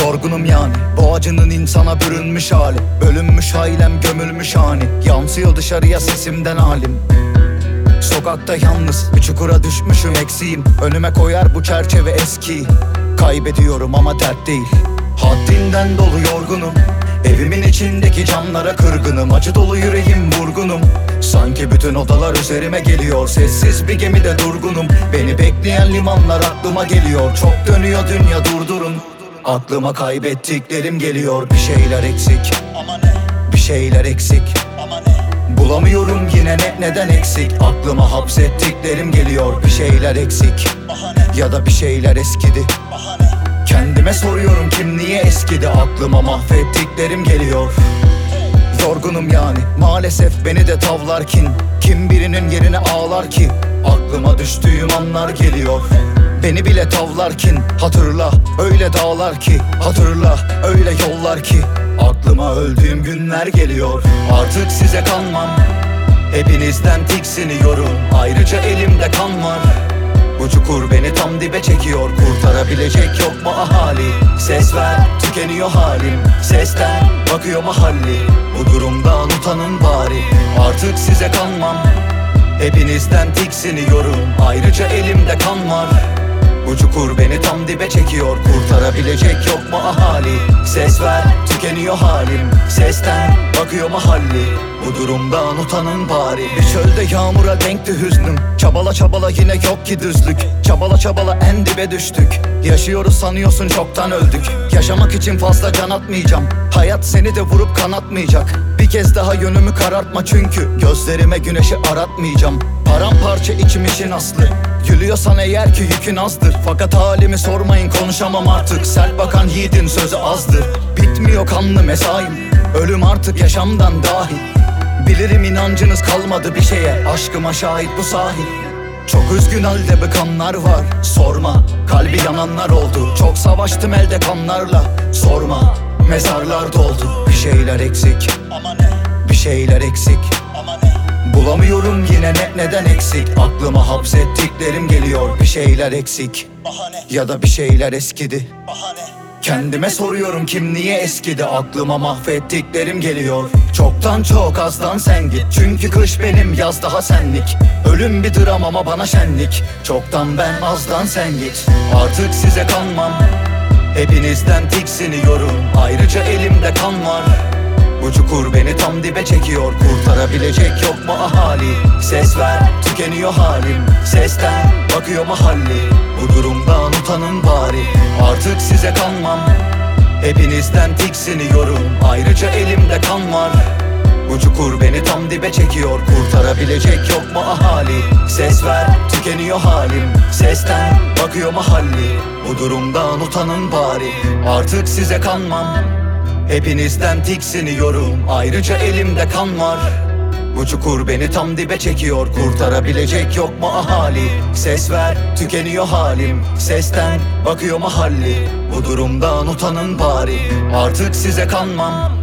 Yorgunum yani, bu acının insana bürünmüş hali. Bölünmüş ailem, gömülmüş hani. Yansıyor dışarıya sesimden halim. Sokakta yalnız, bir çukura düşmüşüm, eksiğim. Önüme koyar bu çerçeve eski. Kaybediyorum ama dert değil. Haddinden dolu yorgunum. Evimin içindeki camlara kırgınım. Acı dolu yüreğim vurgunum. Sanki bütün odalar üzerime geliyor. Sessiz bir gemide durgunum. Beni bekleyen limanlar aklıma geliyor. Çok dönüyor dünya, durdurun. Aklıma kaybettiklerim geliyor. Bir şeyler eksik, bir şeyler eksik. Bulamıyorum yine neden eksik. Aklıma hapsettiklerim geliyor. Bir şeyler eksik, ya da bir şeyler eskidi. Kendime soruyorum kim niye eskidi. Aklıma mahvettiklerim geliyor. Yorgunum yani, maalesef beni de tavlar kin. Kim birinin yerine ağlar ki. Aklıma düştüğüm anlar geliyor. Beni bile tavlar kin. Hatırla öyle dağlar ki. Hatırla öyle yollar ki. Aklıma öldüğüm günler geliyor. Artık size kanmam. Hepinizden tiksiniyorum. Ayrıca elimde kan var. Bu çukur beni tam dibe çekiyor. Kurtarabilecek yok mu ahali? Ses ver, tükeniyor halim. Sesten bakıyor mahalli. Bu durumdan utanın bari. Artık size kanmam. Hepinizden tiksiniyorum. Ayrıca elimde kan var. Bu çukur beni tam dibe çekiyor. Kurtarabilecek yok mu ahali? Ses ver, tükeniyor halim. Sesten bakıyor mahalli. Bu durumdan utanın bari. Bir çölde yağmura denkti hüznüm. Çabala çabala yine yok ki düzlük. Çabala çabala en dibe düştük. Yaşıyoruz sanıyorsun çoktan öldük. Yaşamak için fazla can atmayacağım. Hayat seni de vurup kanatmayacak. Bir kez daha yönümü karartma çünkü gözlerime güneşi aratmayacağım. Paramparça içim işin aslı. Gülüyorsan eğer ki yükün azdır. Fakat halimi sormayın, konuşamam artık. Sert bakan yiğidin sözü azdır. Bitmiyor kanlı mesaim. Ölüm artık yaşamdan dahil. Bilirim inancınız kalmadı bir şeye. Aşkıma şahit bu sahil. Çok üzgün halde bıkanlar var. Sorma, kalbi yananlar oldu. Çok savaştım elde kanlarla. Sorma, mezarlar doldu. Bir şeyler eksik, bir şeyler eksik. Bulamıyorum yine neden eksik. Aklıma hapsettiklerim geliyor. Bir şeyler eksik, ya da bir şeyler eskidi. Kendime soruyorum kim niye eskidi. Aklıma mahvettiklerim geliyor. Çoktan çok azdan sen git. Çünkü kış benim, yaz daha senlik. Ölüm bir dram ama bana şenlik. Çoktan ben, azdan sen git. Artık size kanmam. Hepinizden tiksiniyorum. Ayrıca elimde kan var. Bu çukur beni tam dibe çekiyor. Kurtarabilecek yok mu ahali? Ses ver, tükeniyor halim. Sesten bakıyor mahalli. Bu durumdan utanın bari. Artık size kanmam. Hepinizden tiksiniyorum. Ayrıca elimde kan var. Bu çukur beni tam dibe çekiyor. Kurtarabilecek yok mu ahali? Ses ver, tükeniyor halim. Sesten bakıyor mahalli. Bu durumdan utanın bari. Artık size kanmam. Hepinizden tiksiniyorum. Ayrıca elimde kan var. Bu çukur beni tam dibe çekiyor. Kurtarabilecek yok mu ahali? Ses ver, tükeniyor halim. Sesten bakıyor mahalli. Bu durumdan utanın bari. Artık size kanmam.